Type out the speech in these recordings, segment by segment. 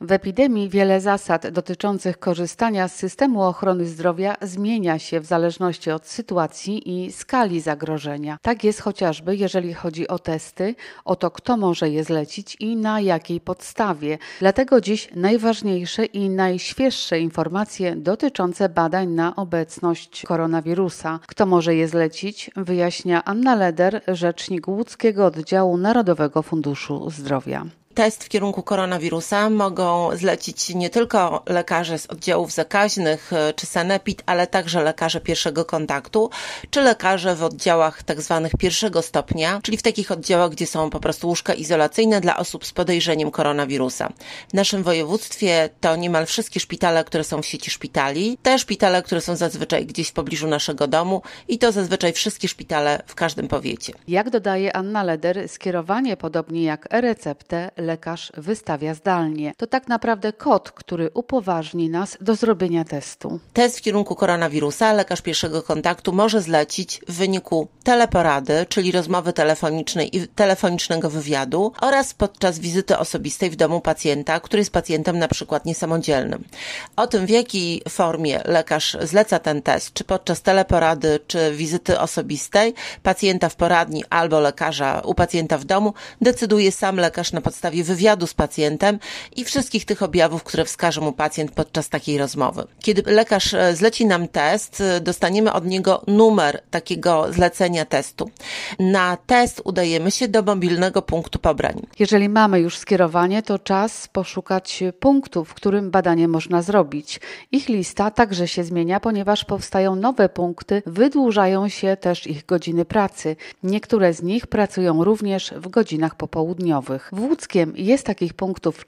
W epidemii wiele zasad dotyczących korzystania z systemu ochrony zdrowia zmienia się w zależności od sytuacji i skali zagrożenia. Tak jest chociażby, jeżeli chodzi o testy, o to, kto może je zlecić i na jakiej podstawie. Dlatego dziś najważniejsze i najświeższe informacje dotyczące badań na obecność koronawirusa. Kto może je zlecić, wyjaśnia Anna Leder, rzecznik łódzkiego oddziału Narodowego Funduszu Zdrowia. Test w kierunku koronawirusa mogą zlecić nie tylko lekarze z oddziałów zakaźnych czy sanepid, ale także lekarze pierwszego kontaktu, czy lekarze w oddziałach tzw. pierwszego stopnia, czyli w takich oddziałach, gdzie są po prostu łóżka izolacyjne dla osób z podejrzeniem koronawirusa. W naszym województwie to niemal wszystkie szpitale, które są w sieci szpitali, te szpitale, które są zazwyczaj gdzieś w pobliżu naszego domu i to zazwyczaj wszystkie szpitale w każdym powiecie. Jak dodaje Anna Leder, skierowanie, podobnie jak e-receptę, lekarz wystawia zdalnie. To tak naprawdę kod, który upoważni nas do zrobienia testu. Test w kierunku koronawirusa lekarz pierwszego kontaktu może zlecić w wyniku teleporady, czyli rozmowy telefonicznej i telefonicznego wywiadu oraz podczas wizyty osobistej w domu pacjenta, który jest pacjentem na przykład niesamodzielnym. O tym, w jakiej formie lekarz zleca ten test, czy podczas teleporady, czy wizyty osobistej, pacjenta w poradni albo lekarza u pacjenta w domu, decyduje sam lekarz na podstawie wywiadu z pacjentem i wszystkich tych objawów, które wskaże mu pacjent podczas takiej rozmowy. Kiedy lekarz zleci nam test, dostaniemy od niego numer takiego zlecenia testu. Na test udajemy się do mobilnego punktu pobrań. Jeżeli mamy już skierowanie, to czas poszukać punktu, w którym badanie można zrobić. Ich lista także się zmienia, ponieważ powstają nowe punkty, wydłużają się też ich godziny pracy. Niektóre z nich pracują również w godzinach popołudniowych. W Łódzkiem jest takich punktów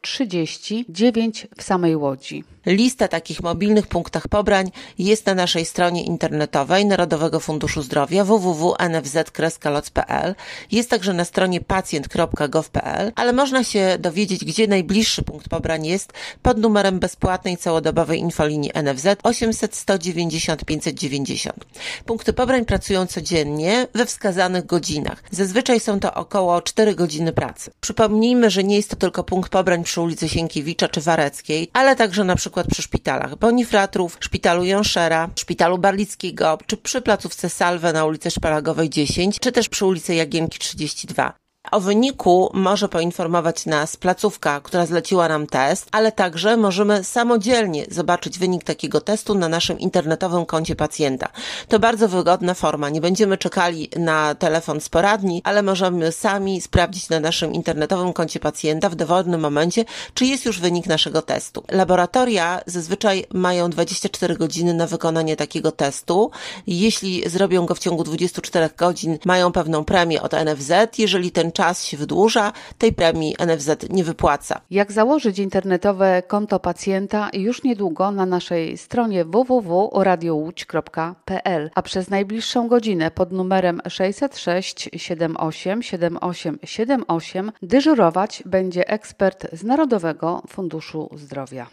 39 w samej Łodzi. Lista takich mobilnych punktach pobrań jest na naszej stronie internetowej Narodowego Funduszu Zdrowia www.nfz.loc.pl. Jest także na stronie pacjent.gov.pl, ale można się dowiedzieć, gdzie najbliższy punkt pobrań jest pod numerem bezpłatnej całodobowej infolinii NFZ 800 190 590. Punkty pobrań pracują codziennie we wskazanych godzinach. Zazwyczaj są to około 4 godziny pracy. Przypomnijmy, że nie jest to tylko punkt pobrań przy ulicy Sienkiewicza czy Wareckiej, ale także na przykład przy szpitalach Bonifratrów, szpitalu Jonszera, szpitalu Barlickiego, czy przy placówce Salwe na ulicy Szparagowej 10, czy też przy ulicy Jagienki 32. O wyniku może poinformować nas placówka, która zleciła nam test, ale także możemy samodzielnie zobaczyć wynik takiego testu na naszym internetowym koncie pacjenta. To bardzo wygodna forma. Nie będziemy czekali na telefon z poradni, ale możemy sami sprawdzić na naszym internetowym koncie pacjenta w dowolnym momencie, czy jest już wynik naszego testu. Laboratoria zazwyczaj mają 24 godziny na wykonanie takiego testu. Jeśli zrobią go w ciągu 24 godzin, mają pewną premię od NFZ. Jeżeli ten czas się wydłuża, tej premii NFZ nie wypłaca. Jak założyć internetowe konto pacjenta już niedługo na naszej stronie www.radiołódź.pl, a przez najbliższą godzinę pod numerem 606 78 78 78 dyżurować będzie ekspert z Narodowego Funduszu Zdrowia.